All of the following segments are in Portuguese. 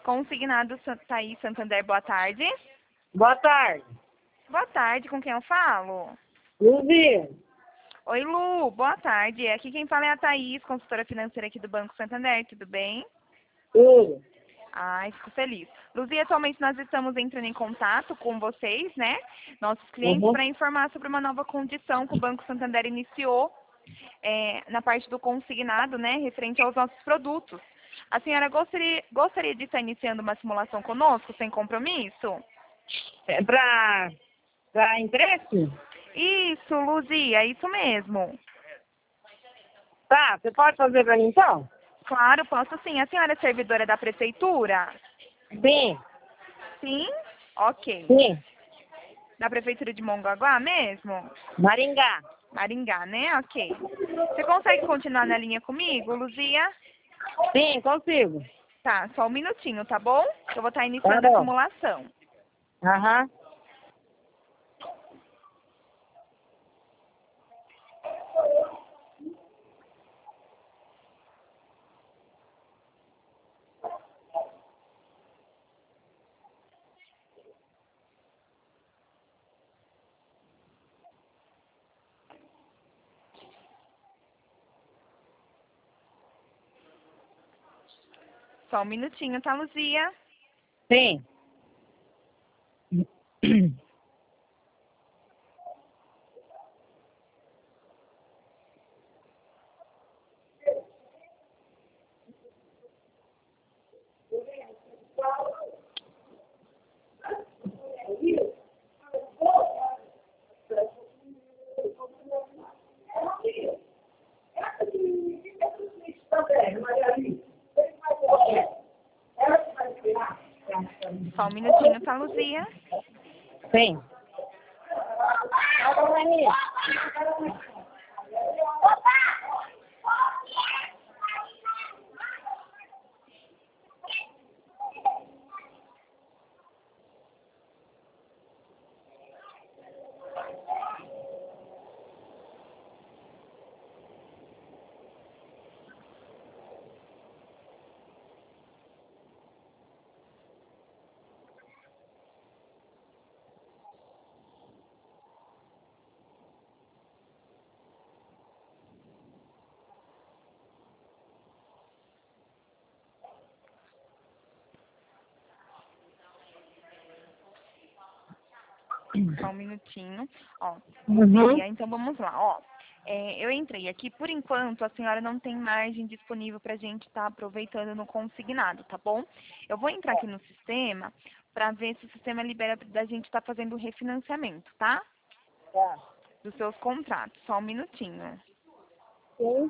Consignado Thaís Santander, boa tarde. Boa tarde. Boa tarde, com quem eu falo? Luzia. Oi, Lu, boa tarde. Aqui quem fala é a Thaís, consultora financeira aqui do Banco Santander, tudo bem? Tudo. Ai, fico feliz. Luzia, atualmente nós estamos entrando em contato com vocês, né? Nossos clientes, para informar sobre uma nova condição que o Banco Santander iniciou na parte do consignado, né? Referente aos nossos produtos. A senhora gostaria de estar iniciando uma simulação conosco, sem compromisso? É pra empréstimo? Isso, Luzia, isso mesmo. Tá, você pode fazer pra mim então? Claro, posso sim. A senhora é servidora da prefeitura? Sim. Sim? Ok. Sim. Da prefeitura de Mongaguá mesmo? Maringá. Maringá, né? Ok. Você consegue continuar na linha comigo, Luzia? Sim, consigo. Tá, só um minutinho, tá bom? Eu vou estar Tá iniciando a bom. simulação. Aham. Só um minutinho, tá, Luzia? Sim. Só um minutinho, tá, Luzia? Sim. Só um minutinho. Ó, Uhum. Luzia, então vamos lá, ó. Eu entrei aqui, por enquanto a senhora não tem margem disponível para a gente estar aproveitando no consignado, tá bom? Eu vou entrar aqui no sistema para ver se o sistema libera da gente estar fazendo o refinanciamento, tá? Tá. Dos seus contratos. Só um minutinho. Sim.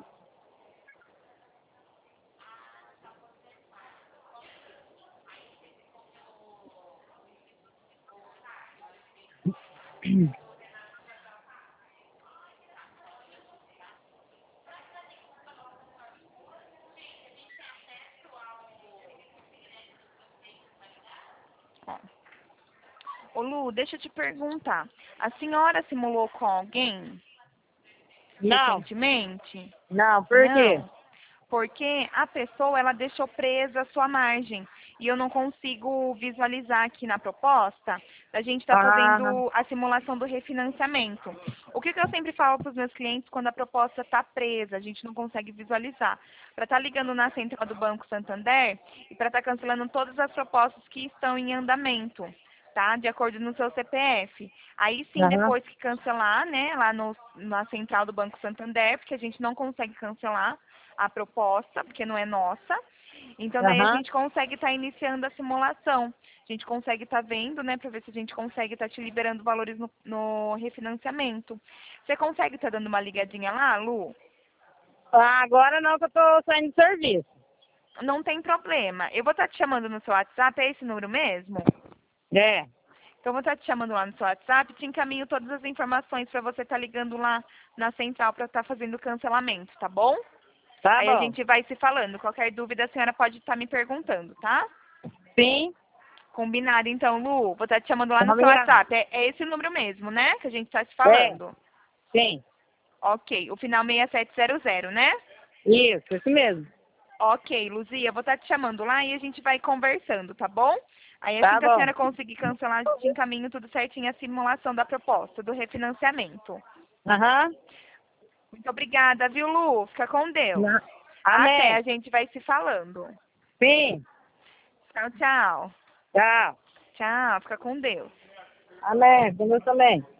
Ó. Ô Lu, deixa eu te perguntar. A senhora simulou com alguém Não. recentemente? Não, por quê? Não. Porque a pessoa, ela deixou presa a sua margem. E eu não consigo visualizar aqui na proposta a gente está fazendo a simulação do refinanciamento. O que eu sempre falo para os meus clientes quando a proposta está presa, a gente não consegue visualizar? Para estar ligando na central do Banco Santander e para estar cancelando todas as propostas que estão em andamento, tá? De acordo no seu CPF. Aí sim, depois que cancelar, né, lá na central do Banco Santander, porque a gente não consegue cancelar a proposta, porque não é nossa. Então, daí a gente consegue estar iniciando a simulação. A gente consegue estar vendo, né, para ver se a gente consegue estar te liberando valores no refinanciamento. Você consegue estar dando uma ligadinha lá, Lu? Agora não, que eu tô saindo do serviço. Não tem problema. Eu vou estar te chamando no seu WhatsApp, é esse número mesmo? É. Então, eu vou estar te chamando lá no seu WhatsApp, te encaminho todas as informações para você estar ligando lá na central para estar fazendo o cancelamento, tá bom? Tá Aí bom. a gente vai se falando. Qualquer dúvida a senhora pode estar me perguntando, tá? Sim. Combinado, então, Lu. Vou estar te chamando lá no seu Combinado. WhatsApp. É esse número mesmo, né? Que a gente está se falando. Sim. Ok. O final 6700, né? Isso mesmo. Ok, Luzia, vou estar te chamando lá e a gente vai conversando, tá bom? Aí Tá assim que a bom. senhora conseguir cancelar, te encaminho tudo certinho a simulação da proposta, do refinanciamento. Aham. Muito obrigada, viu, Lu? Fica com Deus. Até, a Amém. gente vai se falando. Sim. Tchau, tchau. Tchau. Tchau, fica com Deus. Amém. Com Deus também.